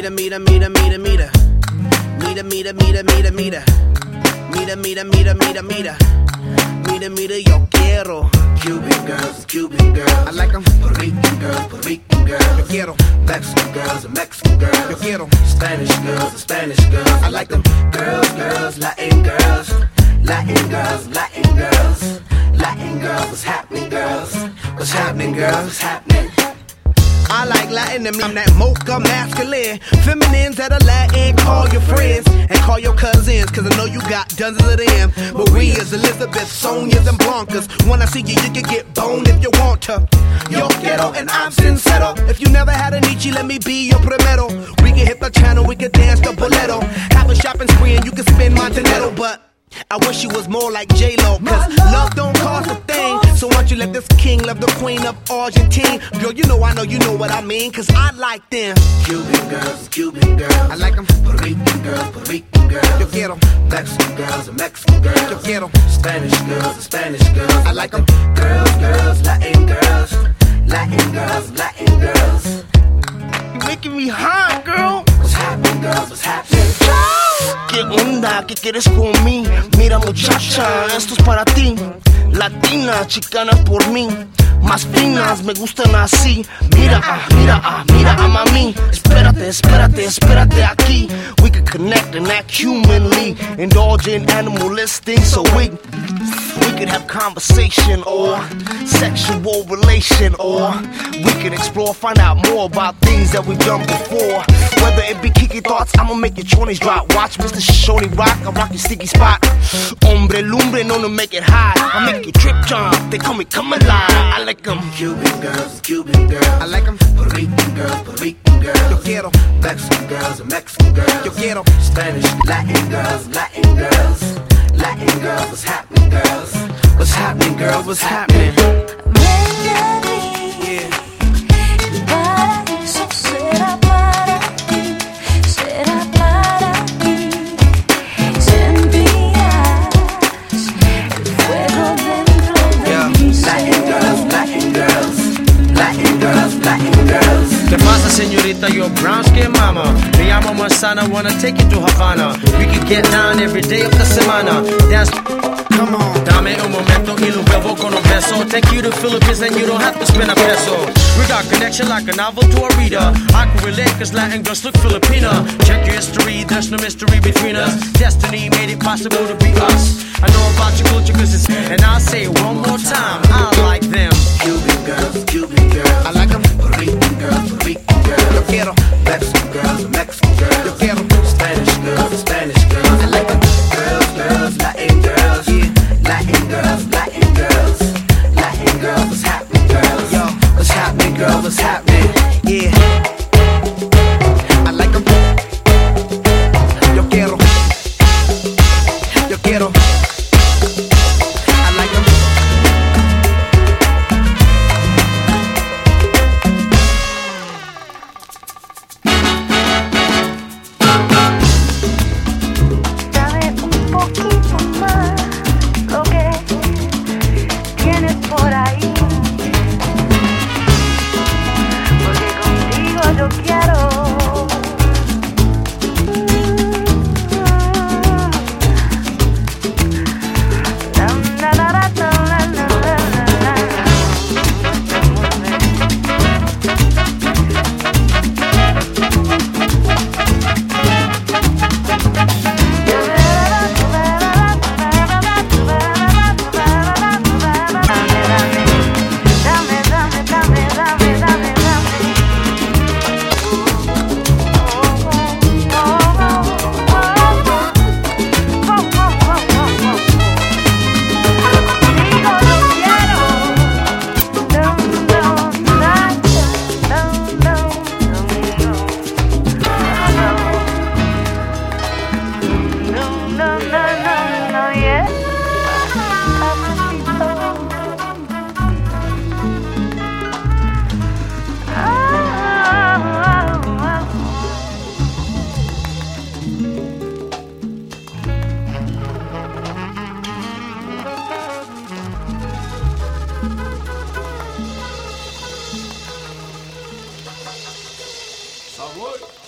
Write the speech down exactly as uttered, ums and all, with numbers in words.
Mira, mira, mira, mira, mira. Mira, mira, mira, mira, mira. Mira, mira, mira, mira, mira. Mira, mira, yo quiero Cuban girls, Cuban girls. I like them. Puerto Rican girls, Puerto Rican girls. Yo quiero Mexican girls and Mexican girls. Yo quiero Spanish girls and Spanish girls. I like them. Girls, girls, Latin girls. Latin girls, Latin girls. Latin girls, what's happening, girls? What's happening, girls? What's happening? I like Latin and I'm that mocha masculine. Feminines that are Latin, call your friends and call your cousins, cause I know you got dozens of them. Maria's, Elizabeth, Sonia's, and Blancas. When I see you, you can get boned if you want to. Yo quiero and I'm sincero. If you never had a Nietzsche, let me be your primero. We can hit the channel, we can dance the boleto. Have a shopping spree and you can spend Montenegro, but I wish you was more like J-Lo, cause love don't cost a thing. So why don't you let this king love the queen of Argentine? Girl, you know I know you know what I mean, cause I like them. Cuban girls, Cuban girls. I like them. Puerto Rican girls, Puerto Rican girls. Yo quiero Mexican girls and Mexican girls. Yo quiero Spanish girls and Spanish girls. I like them. Girls, girls, Latin girls. Latin girls, Latin girls. You're making me hot, girl. What's happening, girls? What's happening? ¿Qué onda? ¿Qué quieres con mí? Mira muchacha, esto es para ti. Latina, chicana por mí. Más finas, me gustan así. Mira, ah, mira, ah, mira a mami. Espérate, espérate, espérate aquí. We can connect and act humanly. Indulge in animalistic, so we We could have conversation or sexual relation, or we can explore, find out more about things that we've done before. Whether it be kiki thoughts, I'ma make your twenties drop. Watch Mister Shoney rock, I rock your sticky spot. Hombre lumbre, known to make it hot. I make you trip jump, they call me come alive. I like them. Cuban girls, Cuban girls. I like them. Puerto Rican girls, Puerto Rican girls. Yo quiero Mexican girls and Mexican girls. Yo quiero Spanish, Latin girls, Latin girls. Latin girls, what's happening, girls? What's happening, girls? What's happening? Yeah. Para eso será para ti, será para ti. Sentirás el fuego dentro de mi ser. Latin girls, Latin girls. Latin girls, Latin girls. ¿Qué pasa, señorita? You're brown skin mama. Me llamo Manzana, wanna take you to Havana. We can get down every day of the semana. Dance. Come on. Dame un momento y lo vuelvo con un beso. Take you to Philippines and you don't have to spend a peso. We got connection like a novel to a reader. I can relate cause Latin girls look Filipina. Check your history, there's no mystery between us. Destiny made it possible to be us. I know about your culture cause it's, and I'll say it one more time, I like them. Cuban girls, Cuban girls. I like them. Puerto Rican girls, Puerto Rican girls. Yo quiero Mexican girls, Mexican girls. Yo quiero Spanish girls, Spanish girls. I like them. Girls, girls, Latin girls. Yeah. Latin girls, Latin girls. Latin girls, what's happening, girls? Yo. What's happening, girls? What's happening? Yeah. I like them. Yo quiero Yo quiero I like them. Dame un poquito más lo que tienes por ahí, porque contigo yo quiero. Sabor.